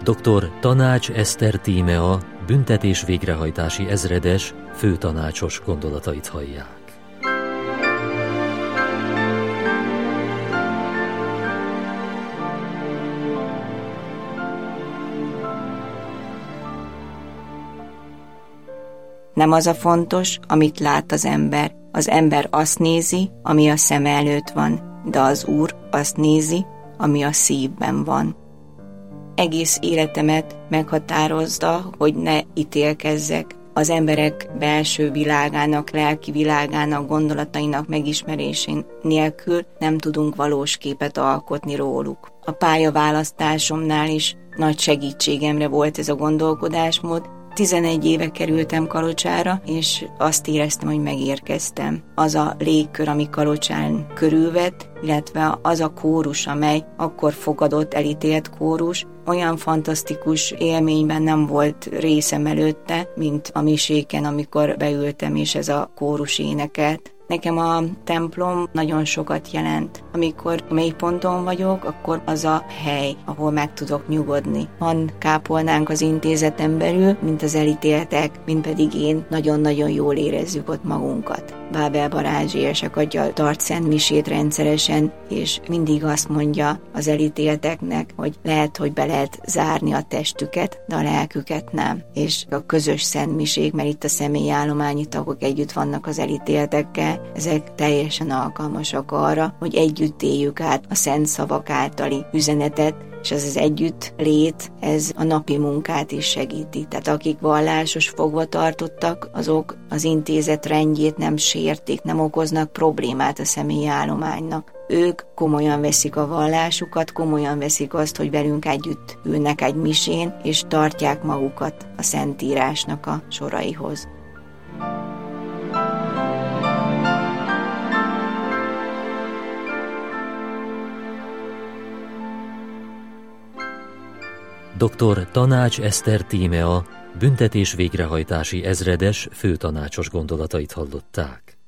Dr. Tanács Eszter Tímea, büntetés végrehajtási ezredes, főtanácsos gondolatait hallják. Nem az a fontos, amit lát az ember. Az ember azt nézi, ami a szem előtt van, de az Úr azt nézi, ami a szívben van. Egész életemet meghatározza, hogy ne ítélkezzek. Az emberek belső világának, lelki világának, gondolatainak megismerésén nélkül nem tudunk valós képet alkotni róluk. A pályaválasztásomnál is nagy segítségemre volt ez a gondolkodásmód. 11 éve kerültem Kalocsára, és azt éreztem, hogy megérkeztem. Az a légkör, ami Kalocsán körülvett, illetve az a kórus, amely akkor fogadott, elítélt kórus, olyan fantasztikus élményben nem volt részem előtte, mint a miséken, amikor beültem, és ez a kórus énekelt. Nekem a templom nagyon sokat jelent. Amikor mélyponton vagyok, akkor az a hely, ahol meg tudok nyugodni. Van kápolnánk az intézeten belül, mint az elítéltek, mint pedig én, nagyon-nagyon jól érezzük ott magunkat. Bábel Balázs érsek tart szentmisét rendszeresen, és mindig azt mondja az elítélteknek, hogy lehet, hogy be lehet zárni a testüket, de a lelküket nem. És a közös szentmisék, mert itt a személyállományi tagok együtt vannak az elítéltekkel, ezek teljesen alkalmasak arra, hogy együtt éljük át a szent szavak általi üzenetet, és ez az együtt lét, ez a napi munkát is segíti. Tehát akik vallásos fogvatartottak, azok az intézet rendjét nem sértik, nem okoznak problémát a személyi állománynak. Ők komolyan veszik a vallásukat, komolyan veszik azt, hogy velünk együtt ülnek egy misén, és tartják magukat a Szentírásnak a soraihoz. Dr. Tanács Eszter Tímea, büntetés végrehajtási ezredes, főtanácsos gondolatait hallották.